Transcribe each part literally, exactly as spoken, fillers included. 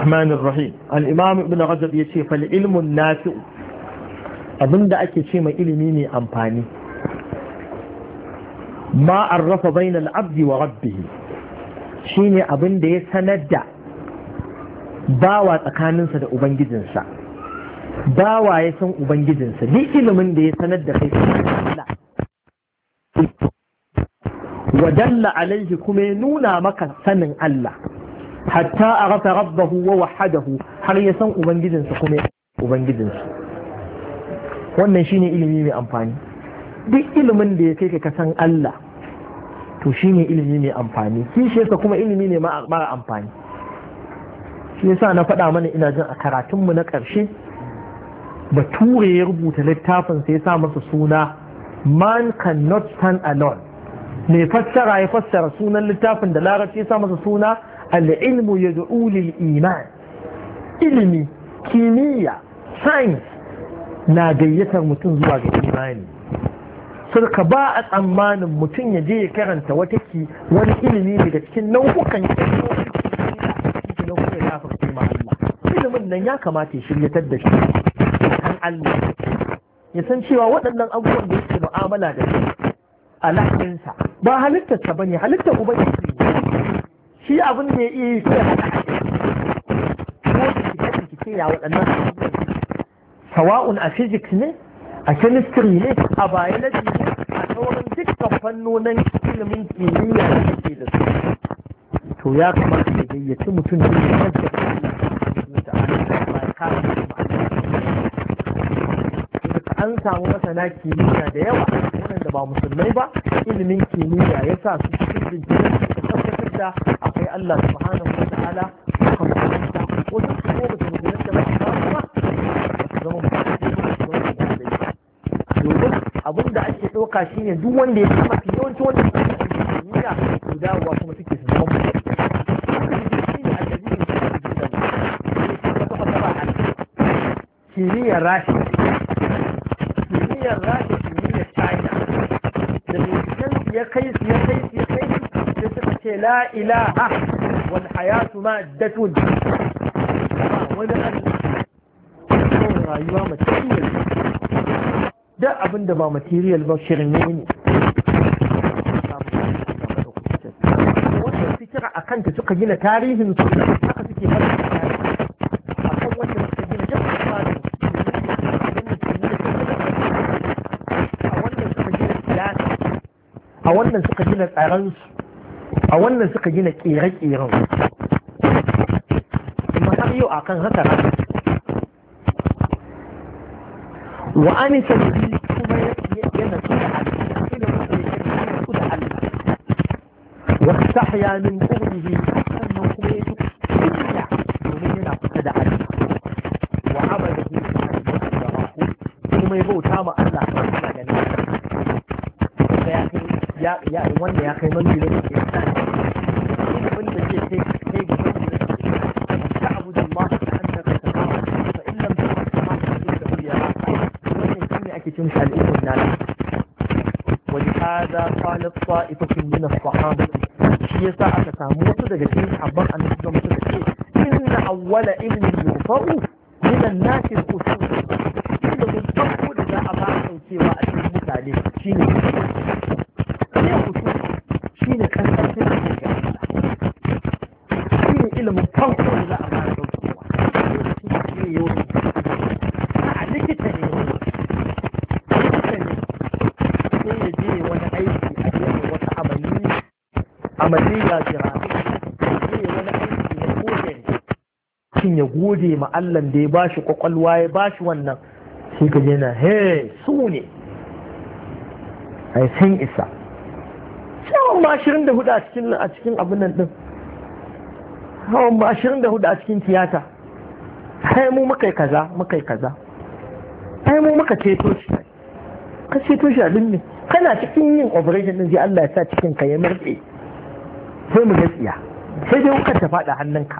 الرحمن الرحيم الإمام ابن رجب يشي فالعلم النافع abinda ake ce mai ilimi mai amfani ma arrafa bainal abdi wa rabbih shine abinda ya sanar da bawa tsakaninsa da ubangijinsa bawa ya san ubangijinsa duk ilimin da ya sanar da kai Allah wa dalla alaihi kuma ya nuna maka sanin Allah hatta arafa rabbahu wa wahadahu har ya san ubangijinsa kuma ubangijinsa wannan shine ilimi mai amfani duk ilimin da ya kai ka san Allah to shine ilimi mai amfani kishiyarsa kuma ilimi ne mara amfani shi yasa na faɗa mana ina jin a karatunmu na ƙarshe bature ya rubuta littafin sai ya sa masa suna man cannot stand alone mai fassara ya fassara sunan littafin da larabci ya sa masa suna al-ilmu yad'u lil iman ilimi kimiyya science na gayyatar mutum zuwa ga imani sarka ba a tsammanin mutum ya je ya karanta wata ki wani ilimi daga cikin nau'ukan ilimi na kuma ya kafa ma Allah ilimin nan ya kamata ya shiryatar da shi kan Allah ya san cewa waɗannan abubuwan da yake mu'amala da shi a lahinsa ba halittarsa bane halittar ubangiji ne shi abin da ya iya yi sai ya haɗa ko ki ce ya waɗannan abubuwan sawa'un a physics ne a chemistry ne a biology ne a sauran dukkan fannonin ilimin kimiyya da ke da su to ya kamata ya gayyaci mutum da ya an samu masana kimiyya da yawa waɗanda ba musulmai ba ilimin kimiyya ya sa su cikin binciken suka tabbatar da akwai Allah subhanahu wa ta'ala suka mutunta wasu su ko ba su mutunta ba su ba domin abin da ake ɗauka shi ne duk wanda ya fi mafi yawanci wanda suke da kimiyya su dawowa kuma suke su zama mutum kimiyyar rashi kimiyyar rashi kimiyyar china da binciken ya kai su ya kai su ya kai su sai suka ce la ilaha wal hayatu ma datun wani rayuwa material da abin da ba material ba shirme ne wannan fikira a kanta suka gina tarihin su haka suke fara a kan wanda suka gina jan tsarin a wannan suka gina tsaransu a wannan suka gina kere-keren kuma har yau akan haka rana وأنس به كما ينسو الله واستحيا من قوله أنه كما يتكلم ومن ينفقد الله وعبده كما يبو تاما الله يا يا وانا يا أخي من بلد تعبد الله كأنك تراه فإن لم تكن تراه فإنه يراك تمشي الإذن الناس ولهذا قالت طائفة من الصحابة شيء ساعة تساموت دقتين حبان أن نسلم تسكي إن أول علم يرفع من الناس الأسر إذا من أول ذا أبعث سوى أجل عليه شيني ليه أسر شيني كان أسر شيني علم فرق ذا أبعث سوى شيني يوم عليك تنين amaliyya jira'i ne wani aiki na gode shin ya gode ma Allah da ya bashi kwakwalwa ya bashi wannan sai ka je na he su ne ai san isa shawon ma ashirin da hudu a cikin a cikin abin nan din shawon ma ashirin da hudu a cikin tiyata ai mu muka yi kaza muka yi kaza ai mu muka ceto shi ka ceto shi abin ne kana cikin yin operation din sai Allah ya sa cikin ka ya murɗe sai mu gaskiya sai dai wuka ta faɗa hannunka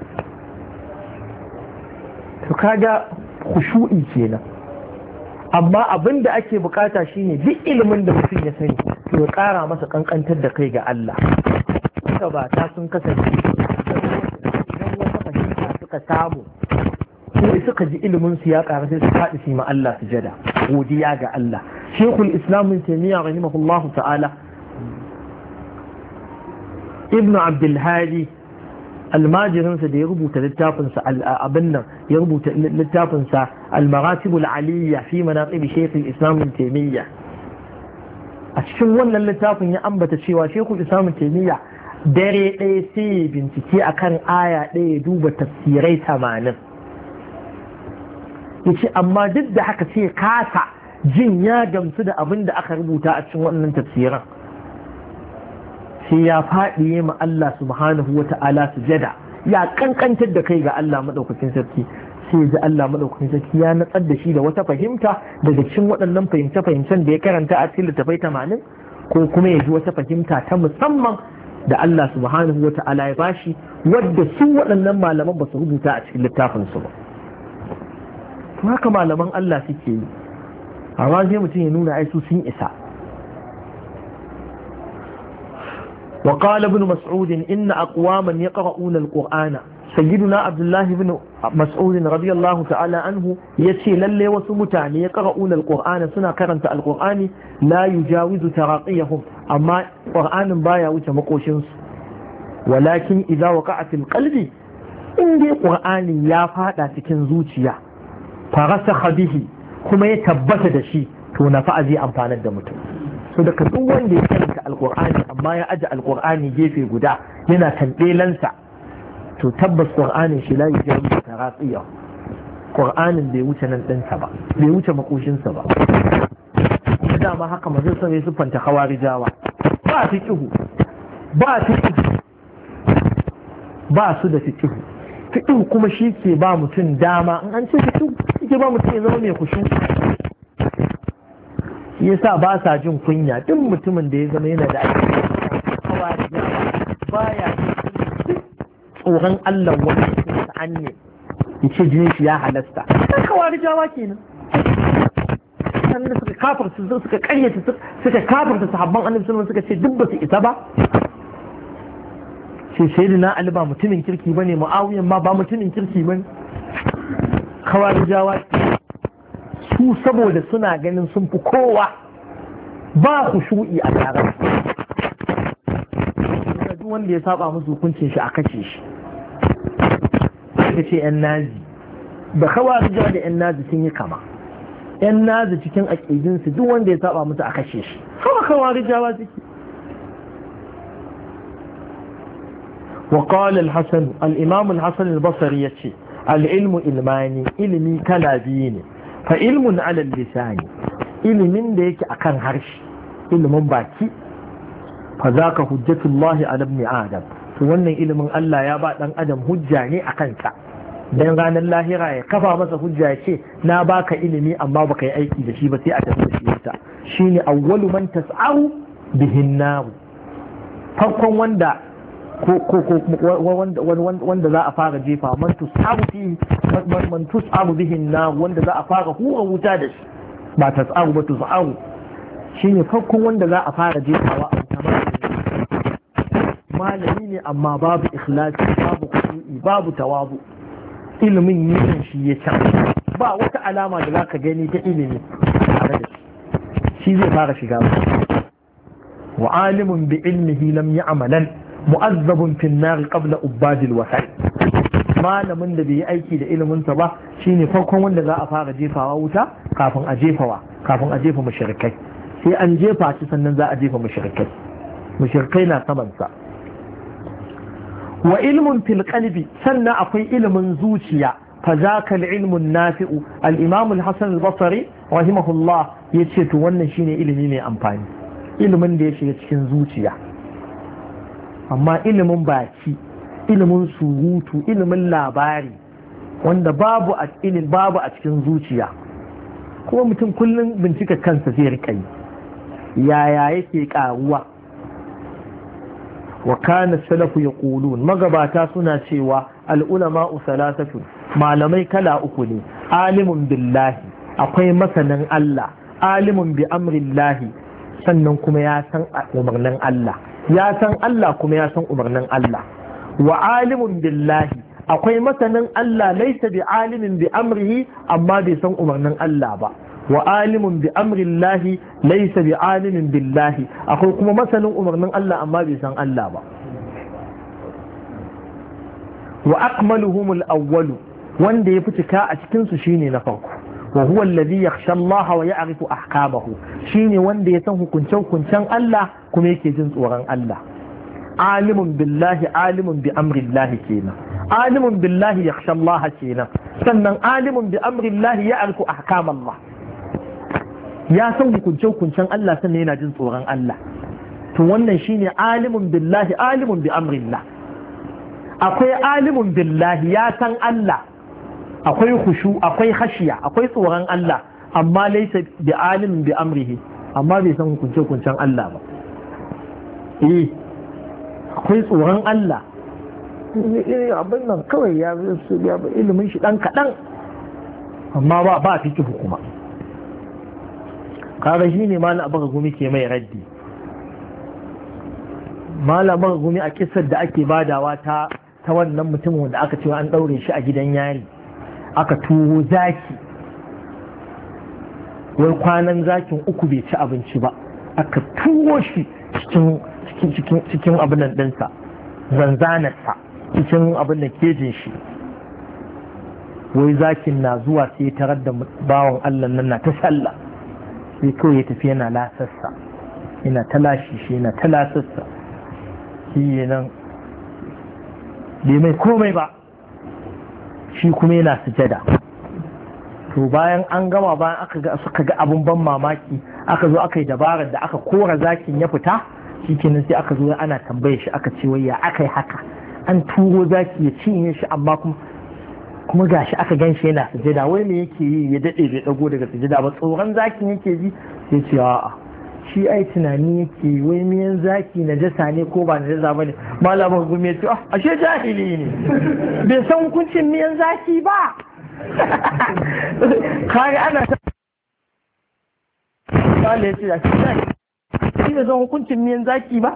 to kaga khushu'i kenan amma abin da ake bukata shine duk ilimin da mutum ya sani to ya ƙara masa kankantar da kai ga Allah haka ba ta sun kasance idan wata fahimta suka samu sai suka ji ilimin su ya ƙara sai su faɗi su ma Allah sujada godiya ga Allah. Sheikhul Islam Ibn Taymiyyah rahimahullahu ta'ala Ibn Abdul Hadi almajirinsa da ya rubuta littafinsa abin nan ya rubuta littafinsa al-maratib al-aliyya fi manaqib Sheikh al-Islam Ibn Taymiyyah. A cikin wannan littafin ya ambata cewa Sheikhul Islam Ibn Taymiyyah dare ɗaya sai ya bincike akan aya ɗaya ya duba tafsirai tamanin. Yace amma duk da haka sai kasa jin ya gamsu da abin da aka rubuta a cikin wannan tafsiran. Sai ya faɗi ma Allah subhanahu wa ta'ala sujada ya kankantar da kai ga Allah maɗaukakin sarki, sai ji Allah maɗaukakin sarki ya natsar da shi da wata fahimta daga cikin waɗannan fahimce-fahimcen da ya karanta a cikin littafai tamanin, ko kuma ya ji wata fahimta ta musamman da Allah subhanahu wa ta'ala ya bashi wadda su waɗannan malaman ba su rubuta a cikin littafinsu ba. To haka malaman Allah suke yi, amma sai mutum ya nuna ai su sun isa. وقال ابن مسعود إن أقواما يقرؤون القرآن. سيدنا عبد الله بن مسعود رضي الله تعالى عنه يتشي للي وسمتان يقرؤون القرآن سنة كرنت القرآن لا يجاوز تراقيهم، أما قرآن بايا وتمقوشنس، ولكن إذا وقع في القلب إن دي قرآن يافا تكن زوجيا فرسخ به كما يتبت دشي تونفع زي أمفان الدمتو. so daga duk wanda ya karanta alkur'ani amma ya aje alkur'ani gefe guda yana tandelansa, to tabbas qur'anin shi la yajawi taraqiya, qur'anin bai wuce nan ɗinsa ba, bai wuce makoshinsa ba. Dama haka mazan sai su fanta khawarijawa ba fiqhu ba fiqhu ba su da fiqhu. Fiqhu kuma shi ke ba mutum dama, in an ce fiqhu ke ba mutum ya zama mai khushu. Yasa ba sa jin kunya duk mutumin da ya zama yana da aiki baya tsoron Allah wani cikin sa'an ne ya ce jinin shi ya halasta. Ɗan kawari jawa kenan. Sannan suka kafarta suka karyata suka kafarta sahabban annabi sallallahu suka ce duk ba su isa ba. Sai sayyidina Ali ba mutumin kirki bane, Muawiya ma ba mutumin kirki bane. Kawari jawa su saboda suna ganin sun fi kowa ba khushu'i a tare, duk wanda ya saba musu hukuncin shi a kace shi. Suka ce yan nazi da khawarija da yan nazi sun yi kama. Yan nazi cikin aqidin su duk wanda ya saba musu a kashe shi, kuma khawarijawa suke. وقال الحسن الإمام الحسن البصري يتشي العلم علماني علمي كلابيني فعلم على اللسان ilimin da yake akan harshe, ilimin baki, fa zaka hujjatullahi ala ibn adam, to wannan ilimin Allah ya ba dan adam hujja ne akan sa, dan ranar lahira ya kafa masa hujja ya ce na baka ilimi amma baka yi aiki da shi ba, sai a tafi da shi ta. Shine awwalu man tas'aru bihin nar, farkon wanda ko ko wanda wanda za a fara jefa man tus'aru fi man tus'aru bihin nar, wanda za a fara hura wuta da shi, ba ta tsaru ba ta tsaru shi ne farkon wanda za a fara jefawa a wuta. Malami ne amma babu ikhlasi, babu khushu'i, babu tawabu, ilimin yin shi ya can, ba wata alama da za ka gani ta ilimi tare da shi, shi zai fara shiga ba. Wa alimun bi ilmihi lam ya'malan mu'azzabun fin nar qabla ubadil wasai. Malamin da bai yi aiki da iliminsa ba shine farkon wanda za a fara jefawa wuta kafin a jefawa kafin a jefa mushrikai, sai an jefa shi sannan za a jefa mushrikai, mushrikai na samansa. Wa ilmun fil qalbi, sannan akwai ilimin zuciya, fa zaka al-ilmun nafi'u. Al-imam al-hasan al-basri rahimahullah yace to wannan shine ilimi mai amfani, ilimin da ya shiga cikin zuciya. Amma ilimin baki, ilimin surutu, ilimin labari wanda babu a ilin babu a cikin zuciya, kuma mutum kullum bincika kansa zai rika yi, yaya yake karuwa. Wa kana salafu yaqulun, magabata suna cewa al-ulama'u salasatu, malamai kala uku ne. Alimun billahi, akwai masanin Allah, alimun bi amrillahi, sannan kuma ya san umarnin Allah, ya san Allah kuma ya san umarnin Allah. Wa alimun billahi, akwai masanin Allah laysa bi alimin bi amrihi amma bai san umarnin Allah ba wa alimun bi amri Allah laysa bi alimin billahi akwai kuma masanin umarnin Allah amma bai san Allah ba wa akmaluhum al-awwal wanda ya fi cika a cikin su shine na farko wa huwa alladhi yakhsha Allah wa ya'rifu ahkamahu shine wanda ya san hukuncen hukuncen Allah kuma yake jin tsoron Allah alimun billahi alimun bi amri Allah kenan alimun billahi yakhsha Allah kenan sannan alimun bi amri Allah ya'rifu ahkam Allah ya san hukuncen hukuncen Allah sannan yana jin tsoron Allah to wannan shine alimun billahi alimun bi amri Allah akwai alimun billahi ya san Allah akwai khushu akwai khashiya akwai tsoron Allah amma laysa bi alimin bi amrihi amma bai san hukuncen hukuncen Allah ba eh akwai tsoron Allah abin nan kawai ya ilimin shi dan kadan amma ba ba fiki hukuma kaga shine malam abaka gumi ke mai raddi malam abaka gumi a kissar da ake badawa ta ta wannan mutumin da aka ce an daure shi a gidan yari aka tuwo zaki wai kwanan zakin uku bai ci abinci ba aka tuwo shi cikin cikin abin nan dinsa zanzanarsa cikin abin da kejin shi wai zakin na zuwa sai tarar da bawan Allah nan na ta sallah sai kawai ya tafi yana lasassa yana ta lashi shi yana ta lasassa shi nan bai mai komai ba shi kuma yana sujada to bayan an gama bayan aka ga suka ga abun ban mamaki aka zo aka yi dabarar da aka kora zakin ya fita shikenan sai aka zo ana tambaye shi aka ce wai ya aka yi haka an turo zaki ya cinye shi amma kuma kuma gashi aka gan shi yana sujada wai me yake yi ya dade bai dago daga sujada ba tsoron zakin yake ji sai ce a'a shi ai tunani yake wai miyan zaki na jasa ne ko ba na jasa ba ne malamin gumi ya ce ah ashe jahili ne bai san hukuncin miyan zaki ba kare ana ta kale ya ce da shi bai san hukuncin miyan zaki ba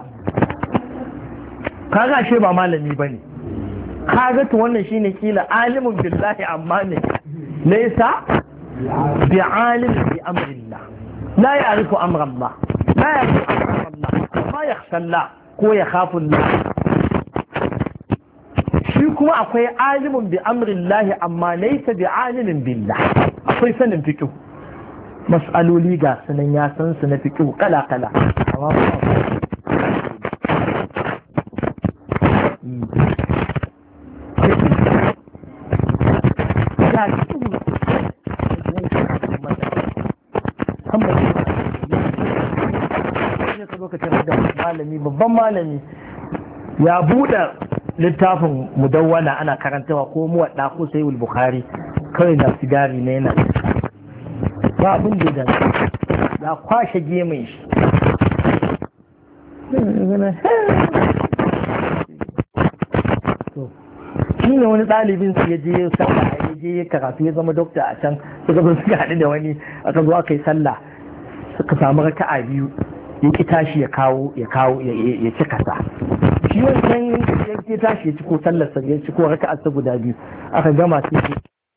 kaga ashe ba malami ba ne kaga to wannan shine kila alimun billahi amma ne laysa bi alim bi amrillah لا يعرف أمر الله لا يعرف أمر الله ما يخشى الله كو يخاف الله شيكما أخي عالم بأمر الله أما ليس بعالم بالله أخي سنن فكه مسألو ليغا سنن ياسن سنن فكه قلا قلا malami babban malami ya buɗe littafin mudawwana ana karantawa ko muwadda ko sai bukhari kawai da sigari ne yana ba abin da ya kwashe gemin shi shi ne wani ɗalibin su ya je ya sallah ya je ya karatu ya zama dokta a can suka zo suka haɗu da wani aka zo aka yi sallah suka samu raka'a biyu ya ki tashi ya kawo ya kawo ya ci kasa shi wannan ya ki tashi ya ci ko sallar sa ya ci ko raka'a ta guda biyu aka gama sai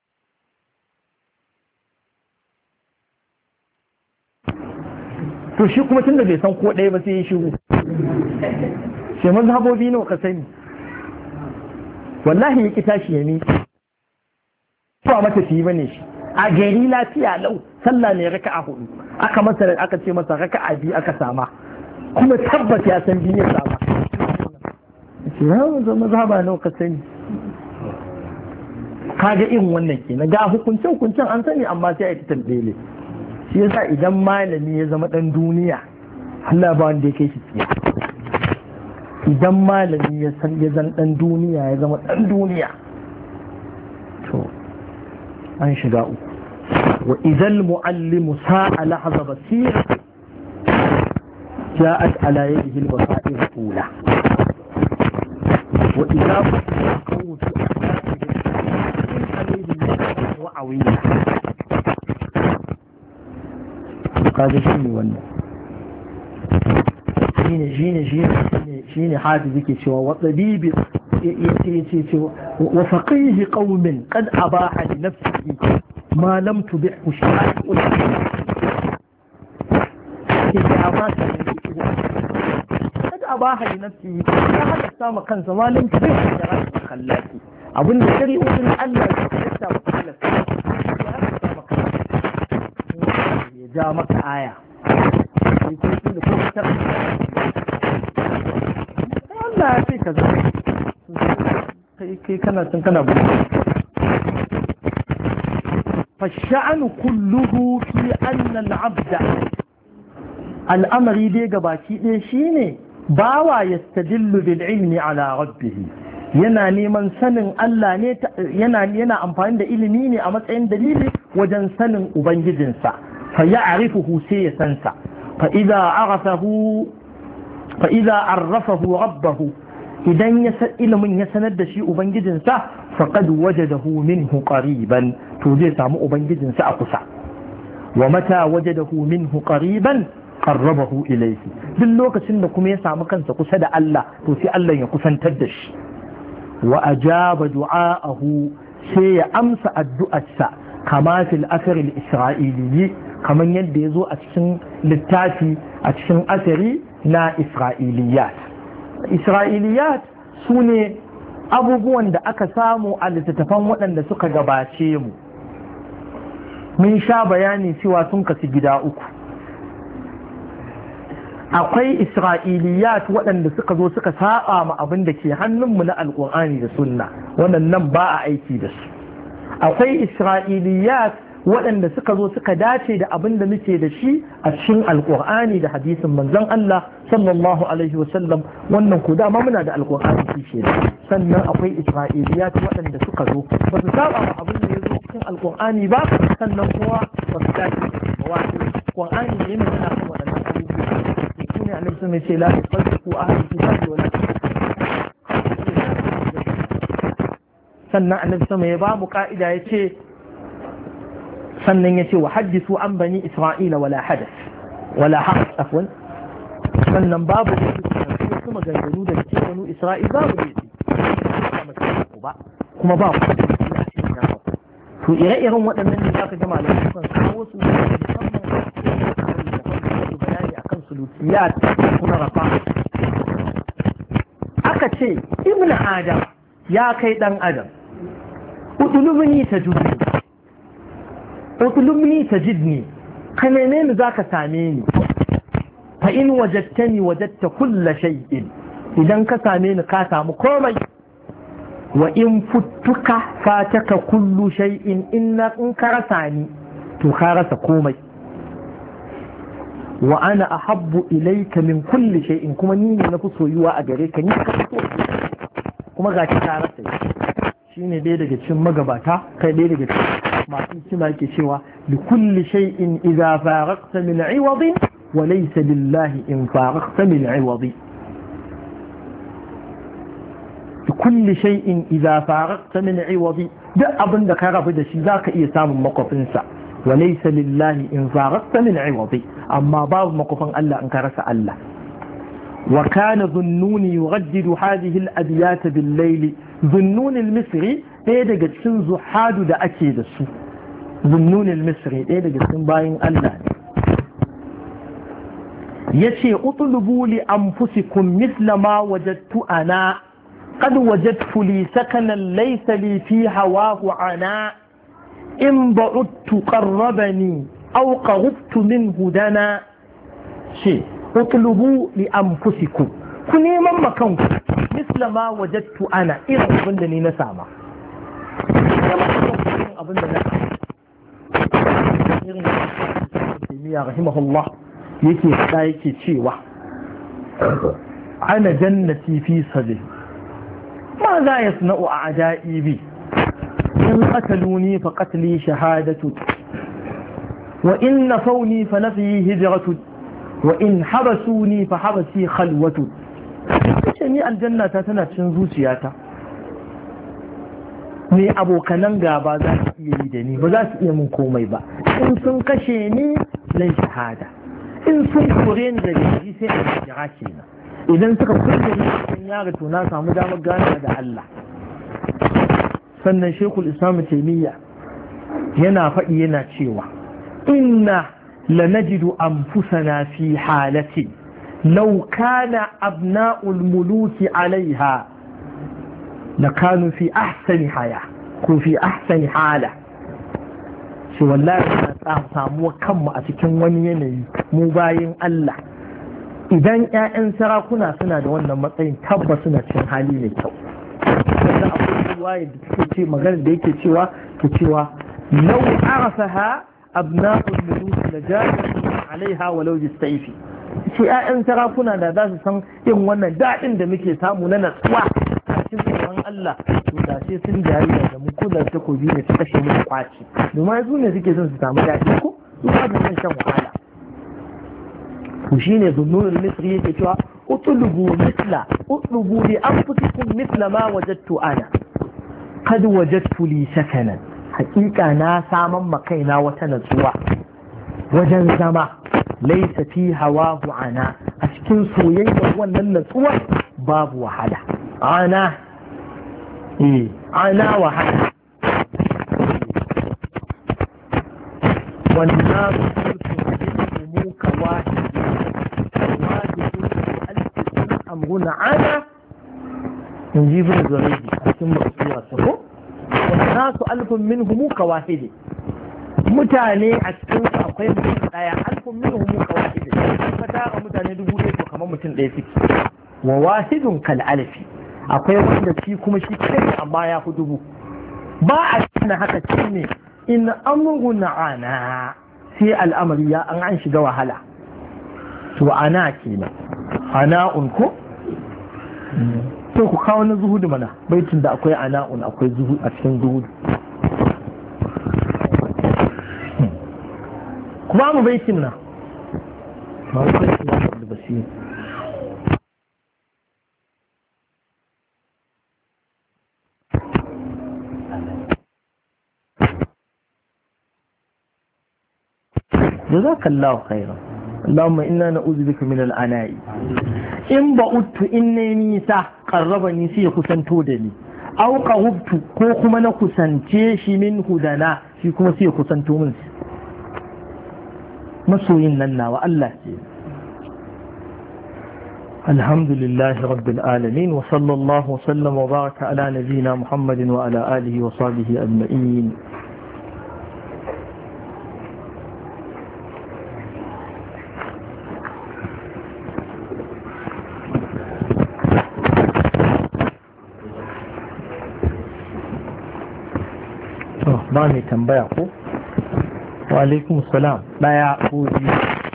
to shi kuma tunda bai san ko ɗaya ba sai ya shigo sai mazhabobi nawa ka sani wallahi ya ki tashi ya miƙe ba mata fi bane shi a gari lafiya lau sallah ne raka'a hudu aka masa aka ce masa raka'a biyu aka sama kuma tabbata ya san biyu ya sama ce ya zo mazhaba nawa ka sani kaga irin wannan kenan ga hukuncin hukuncin an sani amma sai a yi tambele shi yasa idan malami ya zama dan duniya Allah ba wanda ya kai shi tsiya idan malami ya san ya zan dan duniya ya zama dan duniya to an shiga uku wa idan muallimu sa'a lahza basira ja'at ala yadihi al-basair al-ula wa idza qawtu alayhi wa awiya kaga shi ne wannan shine shine shine shine hadisi yake cewa wa tabibi yace yace cewa wa faqih qaumin qad abaha li nafsihi ma lam tubihu shari'u qad abaha li nafsihi ya hada sama kansa ma lam tubihu shari'u khallaki abinda shari'o'in Allah ya tsaya ba halaka ya hada sama kansa ya ja maka aya sai kun da ko ta Allah ya ce kaza kai kana tun kana bu فالشأن كله في أن العبد الأمر دي قباكي دي شيني باوا يستدل بالعلم على ربه yana neman sanin Allah ne yana yana amfani da ilimi ne a matsayin dalili wajen sanin ubangijinsa fa ya'rifuhu sai ya sansa fa idza arafahu fa idza arrafahu rabbahu idan ya san ilimin ya sanar da shi ubangijinsa faqad wajadahu minhu qariban to zai samu ubangijinsa a kusa wa mata wajadahu minhu qariban qarrabahu ilayhi duk lokacin da kuma ya samu kansa kusa da Allah to sai Allah ya kusantar da shi wa ajaba du'aahu sai ya amsa addu'arsa kama fil asr al isra'ili kaman yadda yazo a cikin littafi a cikin asari na isra'iliyat isra'iliyat sune abubuwan da aka samu a littattafan waɗanda suka gabace mu mun sha bayani cewa sun kasu gida uku akwai isra'iliyat waɗanda suka zo suka saba ma abin da ke hannunmu na alƙur'ani da sunna waɗannan ba a aiki da su akwai isra'iliyat waɗanda suka zo suka dace da abin da muke da shi a cikin alƙur'ani da hadisin manzon Allah sallallahu alaihi wasallam wannan ku dama muna da alƙur'ani shi ke sannan akwai isra'iliyat waɗanda suka zo ba su saba ma abin da ya zo cikin alƙur'ani ba sannan kuma ba su dace ba wato ƙur'ani ne mai yana kan waɗannan abubuwa ne annabi sun ce la tasfiku ahli kitabi wala sannan annabi sama ya ba mu ka'ida yace sannan yace wa hadithu an bani isra'ila wala hadath wala hadath afwan sannan babu su maganganu da ke banu isra'il babu ne ba kuma ba to ire-iren waɗannan ne zaka ga malamai kan kawo su sulukiyat kuma rafa aka ce ibn adam ya kai dan adam utulubni tajidni utulubni tajidni ka neme ni zaka same ni fa in wajadtani wajadta kulla shay'in idan ka same ni ka samu komai wa in futtuka fataka kullu shay'in inna in ka rasa ni to ka rasa komai wa ana ahabbu ilayka min kulli shay'in kuma ni ne nafi soyuwa a gare ka ni ka so kuma ga ki tare sai shine dai daga cikin magabata kai dai daga cikin masu hikima yake cewa li kulli shay'in idza faraqta min 'iwad wa laysa lillahi in faraqta min 'iwad li kulli shay'in idza faraqta min 'iwad duk abin da ka rabu da shi zaka iya samun makofinsa وليس لله إن فارقت من عوضي أما باب مقفا ألا أنكرس ألا وكان ظنون يغدد هذه الأبيات بالليل ظنون المصري إذا قد سنزو حاد دا أكيد السو ظنون المصري إذا قد سنباين ألا يشي اطلبوا لأنفسكم مثل ما وجدت أنا قد وجدت لي سكنا ليس لي في هواه عناء إن بعدت قربني أو قربت منه دنا شيء اطلبوا لأنفسكم كني من مكانكم مثل ما وجدت أنا إذا أظنني نسامة رحمه الله يكي يكي شيوة أنا جنتي في صدري ماذا يصنع أعدائي بي إن قتلوني فقتلي شهادة وإن نفوني فنفي هجرة وإن حبسوني فحبسي خلوة شني الجنة تتنى zuciyata ne abokanan gaba za su iya yi da ni ba za su iya mun komai ba in sun kashe ni lai shahada in sun kore ni daga gari sai a jira kenan idan suka kulle ni cikin yaro to na samu damar gana da Allah sannan shekul islam taimiyya yana faɗi yana cewa inna lanajidu anfusana fi halati law kana abna'ul muluki alaiha lakanu fi ahsani haya ko fi ahsani hala shi wallahi na samuwa kanmu a cikin wani yanayi mu bayin Allah idan ƴaƴan sarakuna suna da wannan matsayin tabbas suna cikin hali mai kyau wannan akwai ruwaya da take ce magana da yake cewa ke cewa law arafaha abna'ul muluk la ja'u alaiha walau bisayfi ce ƴaƴan sarakuna da za su san yin wannan daɗin da muke samu na natsuwa a cikin tsoron Allah to da sai sun jariya da mu kudar takobi ne su kashe mu kwaci domin su ne suke son su samu daɗi ko su ba da son shan wahala to shine zunnun al-misri yake cewa utlubu mithla utlubu li anfusikum mithla ma wajadtu ana qad wajadtu li sakanan haqiqa na saman makaina wata natsuwa wajen zama laysa fi hawahu ana a cikin soyayyar wannan natsuwa babu wahala ana eh ana wahala wannan mu kawai amruna ana in ji bin zuraidi a cikin masuwa su ko wanda su alfin min humu kawahidi mutane a cikin su akwai mutum daya alfin min humu kawahidi ka tara mutane dubu ɗaya to kamar mutum ɗaya suke wa wahidun kal alfi akwai wanda shi kuma shi kai amma ya fi dubu ba a cikin haka shi ne in amruna ana sai al'amari ya an an shiga wahala to ana kenan ana'un ko to ku kawo na zuhudu mana baitin da akwai ana'un akwai zuhudu a cikin zuhudu kuma mu baitin na ba mu baitin na da basiri jazakallahu khairan اللهم إنا نعوذ بك من العناء إن بأدت إني نيسا قربني سي كسنتو دني أو قربت كوكما نكسنتيش منه دنا في كما سي كسنتو منس مسوين لنا وألا الحمد لله رب العالمين وصلى الله وسلم وبارك على نبينا محمد وعلى آله وصحبه أجمعين. ba mai tambaya ko? wa alaikum salam daya ko biyu.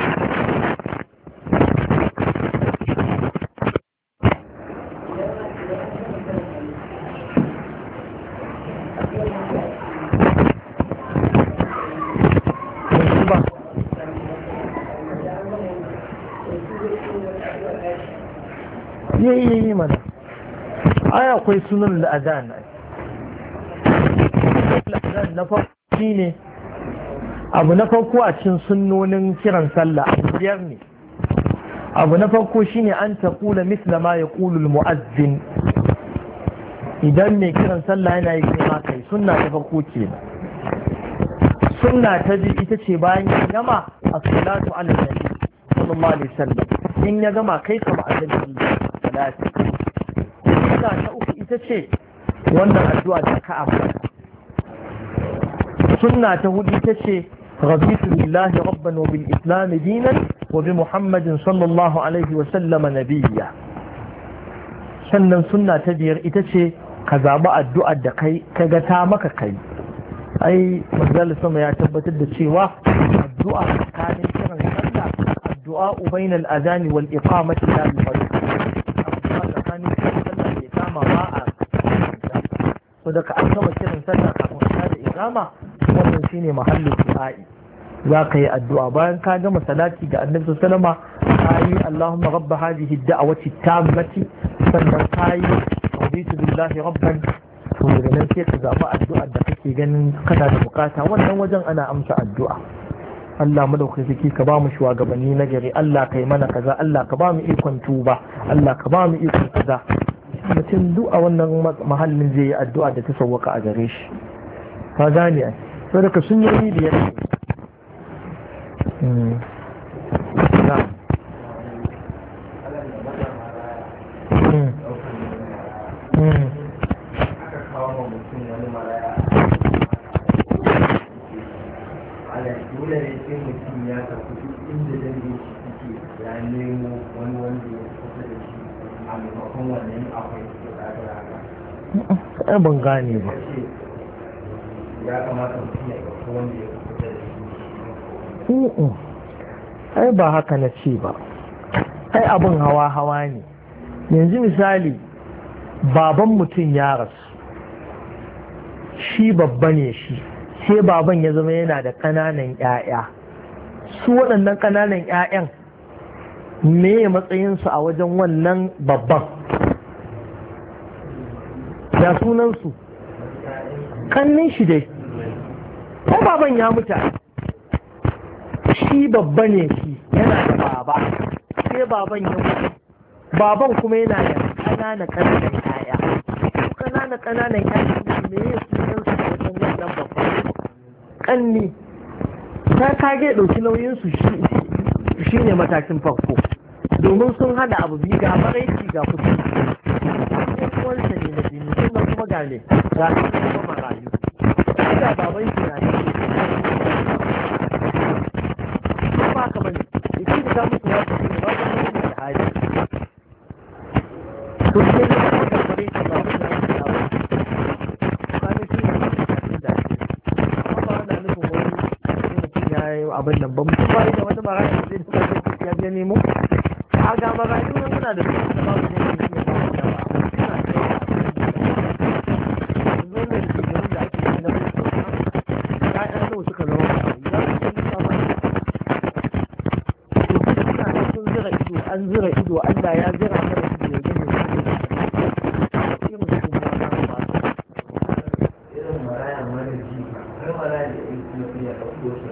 yi yi mana ai akwai sunan da azan na farko ne abu na farko a cikin sunnonin kiran sallah abu biyar ne. abu na farko shine an taqula mithla ma yaqulu al-mu'azzin idan mai kiran sallah yana yi ma kai sunna ta farko kenan. sunna ta biyu ita ce bayan ya gama as-salatu ala nabi sallallahu alaihi wasallam in ya gama kai kama annabi salati. sunna ta uku ita ce wannan addu'a da ka ambata. sunna ta hudu ita ce raditu billahi rabban wa bil islam dinan wa bi muhammadin sallallahu alaihi wa sallama nabiyya. sannan sunna ta biyar ita ce ka zaɓi addu'ar da kai ka ga ta maka kai. ai manzal sama ya tabbatar da cewa addu'a tsakanin kiran sallah addu'a bainal adhan wal iqamati la yufarriq. addu'a tsakanin kiran sallah da iqama ba a so da ka an gama kiran sallah kafin ka da iqama wannan shine mahallin du'a'i. za ka yi addu'a bayan ka gama salati ga annabi sallama ka yi Allahumma rabb hadhihi ad-da'wati at-tammati sannan ka yi raditu billahi rabban to daga nan sai ka zaɓi addu'ar da kake ganin kana da bukata wannan wajen ana amsa addu'a. Allah madaukaki ka ba mu shugabanni na gari Allah kai mana kaza Allah ka ba mu ikon tuba Allah ka ba mu ikon kaza mutum duk a wannan mahallin zai yi addu'a da ta sauwaka a gare shi ka gane ai so daga sun yi biyar na ai ban gane ba ya kamata mutum ya ɗauki wanda ya kusa da shi ai ba haka na ce ba ai abin hawa hawa ne yanzu misali baban mutum ya rasu shi babba ne shi sai baban ya zama yana da ƙananan 'ya'ya su waɗannan ƙananan 'ya'yan me matsayinsu a wajen wannan babban da sunansu kannin shi dai ko baban ya mutu shi babba ne shi yana da baba sai baban ya mutu baban kuma yana da ƙananan ƙananan 'ya'ya ƙananan ƙananan 'ya'ya me ya sunansu a wajen wannan babban kanni ta kage ɗauki nauyinsu shi ne matakin farko domin sun hada abu biyu ga maraici ga kuɗi wansa ne na jini sannan kuma ga ne ga su kuma marayu ga baban shi na ne ba ka bane da shi da musu ya ce ne ba ka bane da hali to shi ne da maraici ba wani na shi ba ba ne shi ne da shi amma ba na nufin wani mutum ya yi abin nan ba mutum ba da wani marayu zai da ya biya nemo a ga marayu na muna da su da babu ne ne ba mu da ba suna da yawa yanzu ne da shekarun da ake yi na mutu ya'yan nawa suka zama marayu za su san ba ma to suna da sun zira ido an zira ido Allah ya zira mana ido ya gane su irin su kuma ba ba irin maraya mara ji har maraya da ya ɗauko shi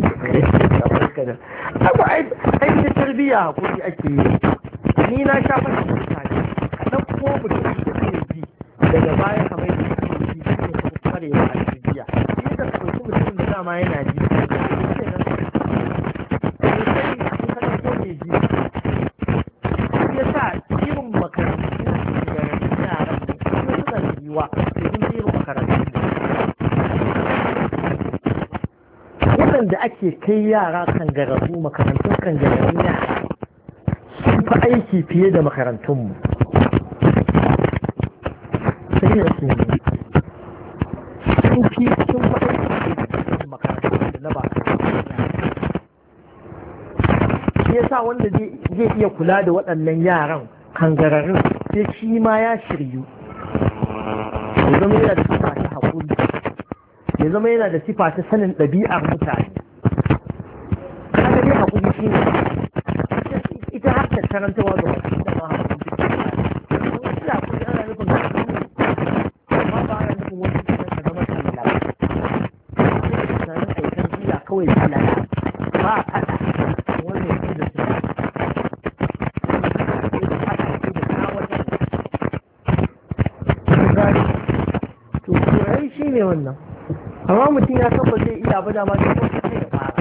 abu ai da tarbiyya hakuri ake yi ni na sha fata mutane kaɗan ko mutum da ke ji daga baya kamar yadda ke ji shi ne kuma kwarewa a tarbiyya shi da ɗauki mutum da dama yana ji ya sa irin makarantu da yaran da kuma suna da yiwa domin irin makarantu waɗanda ake kai yara kangararru makarantun kangararrun yara sun fi aiki fiye da makarantunmu sai da su ne sun fi sun fi aiki fiye da makarantun da na ba shi yasa wanda zai iya kula da waɗannan yaran kangararrun sai shi ma ya shiryu ya zama yana da sifa ta haƙuri ya zama yana da sifa ta sanin ɗabi'ar mutane kaga dai haƙuri shi ne ita har ta karantawa ga wasu da ma haƙuri take wasu da haƙuri ana nufin haƙuri amma ba ana nufin wasu da ka zama tallala tunanin aikan jiya kawai tallala ba a faɗa wannan shi da su to turai shi ne wannan amma mutum ya san ba zai iya ba da ma ta kuma sai ya fara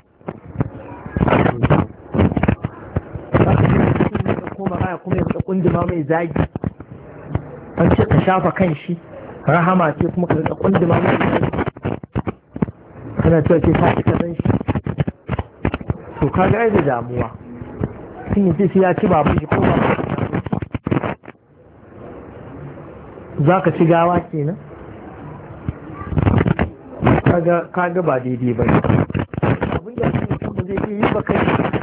koma kaya kuma ya kunduma mai zagi an ce ka shafa kan shi rahama ce kuma ka rika kunduma mai zagi kana cewa ce ta ka san shi to ka ga da damuwa sun yi ce ya ci babu shi ko ba za ka ci gawa kenan kaga ba daidai ba ne abin da shi mutum ba zai iya yi ba kai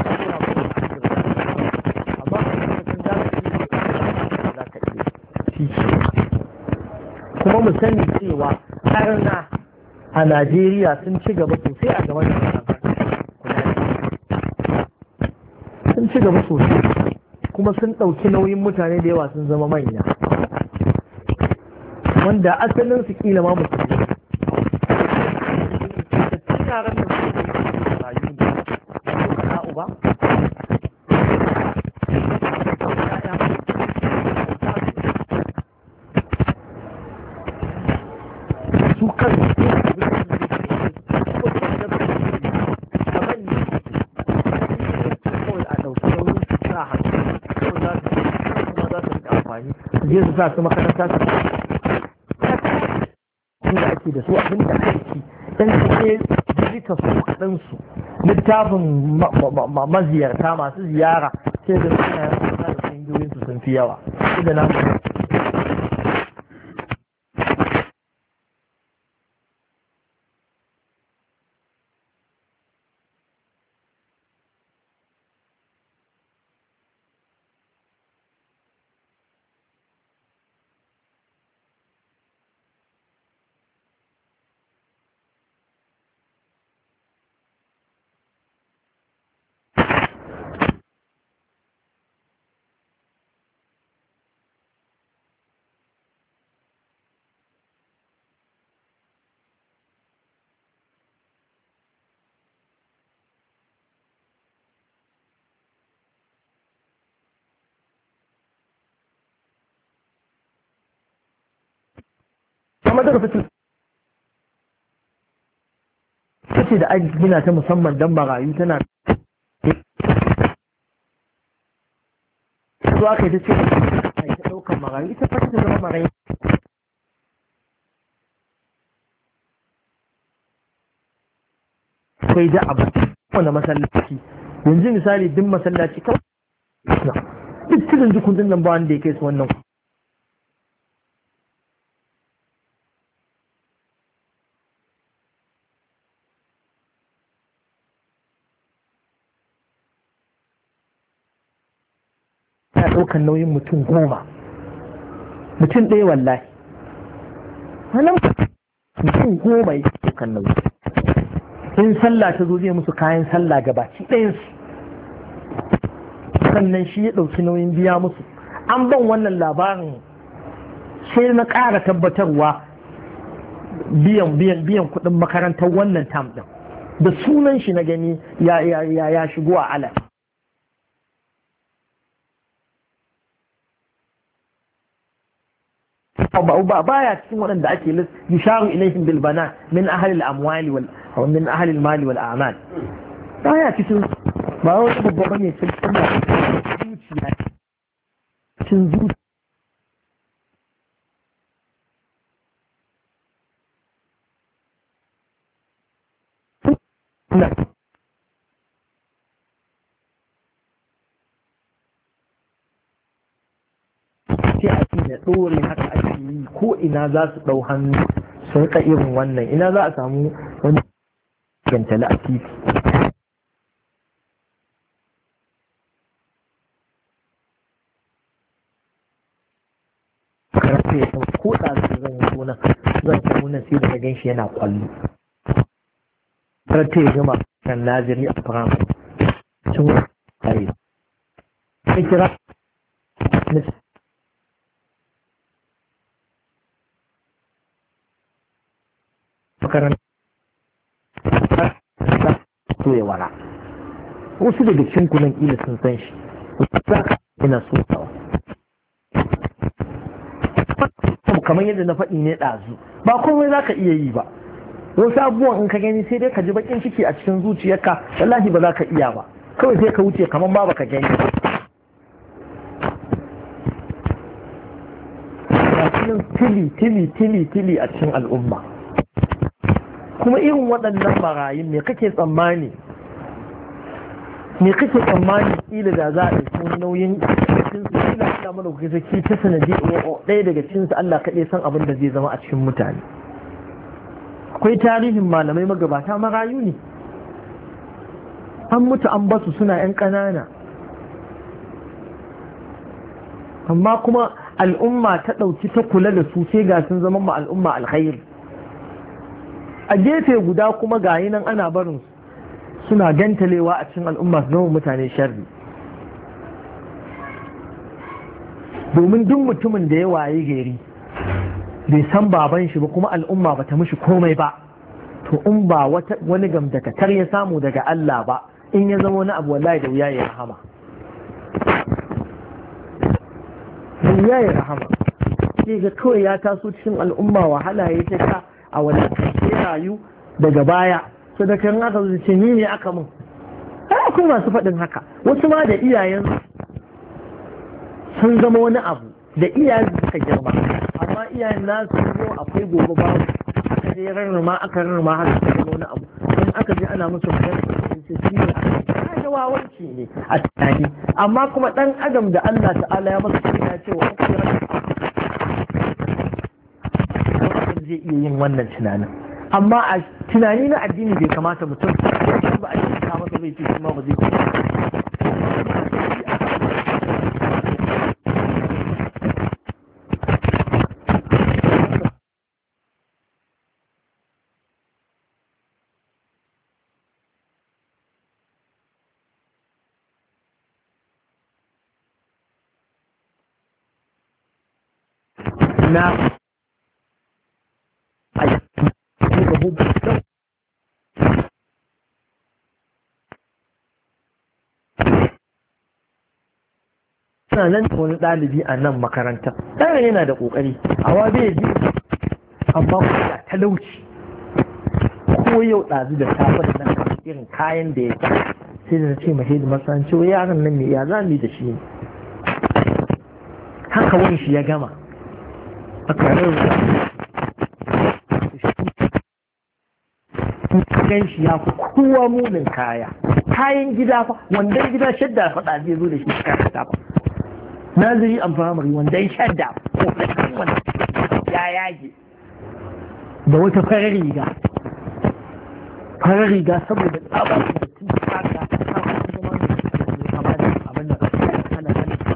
amma mutum za ka iya za ka iya shi kuma mu sani cewa karna a Najeriya sun ci gaba sosai a game da sun ci gaba sosai kuma sun ɗauki nauyin mutane da yawa sun zama manya wanda asalin su kila ma musulmi yaran da su ne rayu ne suka na'u ba je su sa su makaranta su da ake da su abin da aiki dan kake jita su kaɗan su littafin maziyarta masu ziyara sai da suna da kungiyoyin su sun fi yawa da na kuma daga fitin ce da ake gina ta musamman don marayu tana su aka yi ta ce a ta ɗaukar marayu ita fata ta zama marayu akwai da abu wanda masallaci yanzu misali duk masallaci kawai duk cikin dukkan nan ba wanda ya kai su wannan ɗaukar nauyin mutum goma mutum ɗaya wallahi wannan mutum goma yake ɗaukar nauyi in sallah ta zo zai musu kayan sallah gabaki ɗayansu sannan shi ya ɗauki nauyin biya musu an ban wannan labarin sai na ƙara tabbatarwa biyan biyan biyan kuɗin makarantar wannan tam ɗin da sunan shi na gani ya ya ya shigo a ala ba baya cikin waɗanda ake lis yusharu ilaihim bil banat min ahli al amwali wal aw min ahli al mali wal a'mal baya cikin ba wani babba bane cikin zuciya cikin zuciya sai a ce da ɗore haka ake yi ko ina za su ɗau hannu su rika irin wannan ina za a samu wani gantali a titi karfe ya san ko ɗazu zan yi sunan zan ci sunan sai daga gan shi yana kwallo karfe ya gama kan naziri a faransa sun kare ya kira makaranta so ya wara wasu daga cikin kunan kila sun san shi wasu ina so tawa kamar yadda na faɗi ne ɗazu ba komai za ka iya yi ba wasu abubuwan in ka gani sai dai ka ji bakin ciki a cikin zuciyarka wallahi ba za ka iya ba kawai sai ka wuce kamar ba ka gani tili tili tili tili a cikin al'umma kuma irin waɗannan marayun me kake tsammani me kake tsammani kila da za a ɗauki nauyin cikin su kila Allah mana kuke saki ta sanadi ɗaya daga cikin su Allah kaɗai san abin da zai zama a cikin mutane akwai tarihin malamai magabata marayu ne an mutu an basu suna yan ƙanana amma kuma al'umma ta ɗauki ta kula da su sai ga sun zama ma al'umma alkhairi a gefe guda kuma gayi nan ana barin suna gantalewa a cikin al'umma su zama mutane sharri domin duk mutumin da ya waye gari bai san baban shi ba kuma al'umma ba ta mishi komai ba to in ba wani gamdakatar ya samu daga Allah ba in ya zama wani abu wallahi da wuya ya rahama da wuya ya rahama sai ga kawai ya taso cikin al'umma wahala ya ta sha a wadatance rayu daga baya so da kan aka zuce ni ne aka mun har akwai masu faɗin haka wasu ma da iyayen sun zama wani abu da iyayen suka girma amma iyayen nasu yau akwai gobe ba aka je rarrama aka rarrama har suka gano wani abu in aka je ana musu magana sai shi ne aka ga wawanci ne a tunani amma kuma dan adam da Allah ta'ala ya masa ya ce wa zai iya yin wannan tunanin amma a tunani na addini bai kamata mutum ba a yi ta masa zai ce kuma ba zai na suna nan wani ɗalibi a nan makaranta ɗaya yana da ƙoƙari awa bai ji amma kuma talauci ko yau ɗazu da safe da nan irin kayan da ya ta sai da na ce mahe da masanci wa yaran nan ne ya za mu da shi ne haka wani shi ya gama aka rarraba gan shi ya fi kowa munin kaya kayan gida fa wanda gida shadda faɗa zai zo da shi suka fata fa naziri an firamare wanda ya shadda ko kan wanda ya yage da wata farar riga farar riga saboda tsabar da tun haka abin da ana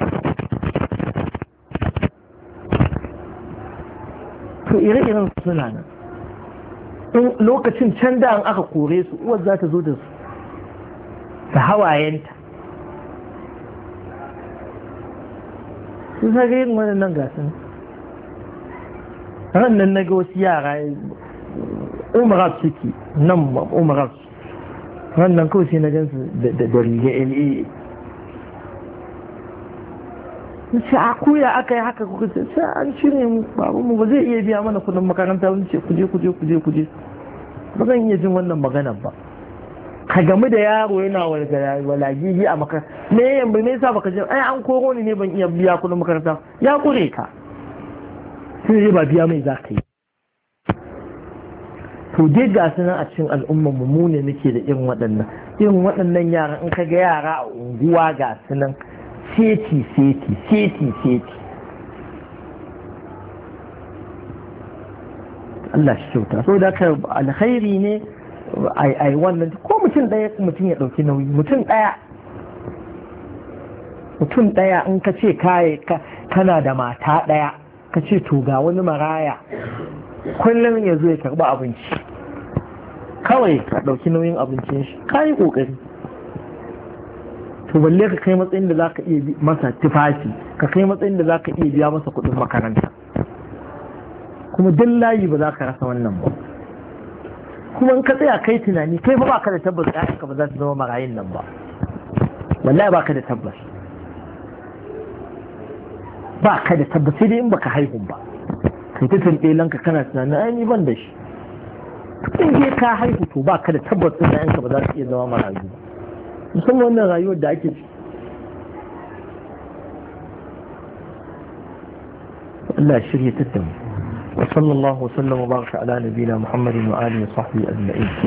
to ire-iren suna nan lokacin can da an aka kore su uwar za ta zo da su da hawayenta su zaga yin waɗannan gasan ran nan na ga wasu yara umarar suke nan umarar ran nan kawai sai na gansu da riga L A ce a kuya aka yi haka kuka ce sai an cire mu babanmu ba zai iya biya mana kudin makaranta wani ce kuje kuje kuje kuje ba zan iya jin wannan maganar ba ka gamu da yaro yana walagigi a makaranta me yamba me yasa baka je ai an koro ni ne ban iya biya kudin makaranta ya kure ka sai ba biya mai zaka yi to dai ga sunan a cikin al'ummar mu ne nake da irin waɗannan irin waɗannan yaran in ka ga yara a unguwa ga sunan seti seti seti seti Allah shi kyauta so da ka alkhairi ne ai wannan ko mutum ɗaya mutum ya ɗauki nauyi mutum ɗaya mutum ɗaya in ka ce kaye kana da mata ɗaya ka ce to ga wani maraya kullum ya zo ya karɓi abinci kawai ka ɗauki nauyin abincin shi ka yi ƙoƙari to balle ka kai matsayin da za ka iya masa tufafi ka kai matsayin da za ka iya biya masa kuɗin makaranta kuma duk layi ba za ka rasa wannan ba kuma in ka tsaya kai tunani kai ba ka da tabbas ka ba za su zama marayin nan ba wallahi ba ka da tabbas ba ka da tabbas sai dai in baka haihu ba kai ta tunɗe ka kana tunanin ai ni ban da shi in dai ka haihu to ba ka da tabbas ɗin da yanka ba za su iya zama marayu ba musamman wannan rayuwar da ake ci Allah shirya tattamu wa sallallahu wa sallam wa baraka ala nabiyina Muhammadin wa alihi wa sahbihi ajma'in